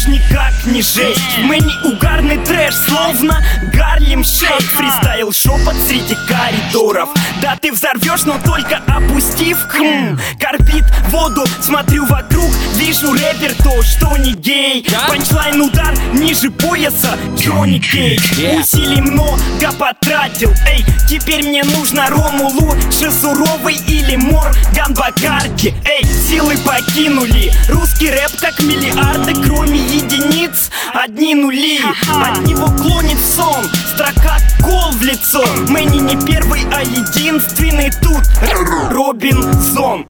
уж никак не жесть. Мэнни угарный трэш, словно Гарлем Шейк. Фристайл шепот среди коридоров. Да ты взорвешь, но только опустив корпит воду, смотрю вокруг, вижу рэпер то, что не гей. Панчлайн удар ниже пояса, Джонни Кейдж. Усилий много потратил, эй, теперь мне нужно рому лучше суровый или Морган Бакарди. Эй, силы покинули русский рэп, как миллиарды, кроме единиц одни нули. От него клонит в сон, строка кол в лицо. Мэнни не первый, а единственный тут Робинзон.